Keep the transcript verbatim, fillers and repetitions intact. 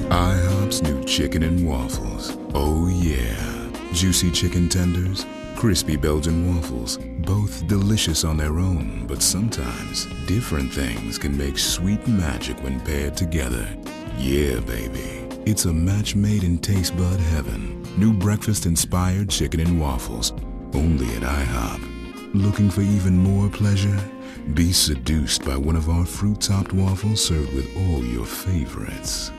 IHOP's new chicken and waffles. Oh yeah. Juicy chicken tenders, crispy Belgian waffles. Both delicious on their own, but sometimes different things can make sweet magic when paired together. Yeah, baby. It's a match made in taste bud heaven. New breakfast-inspired chicken and waffles. Only at IHOP. Looking for even more pleasure? Be seduced by one of our fruit-topped waffles served with all your favorites.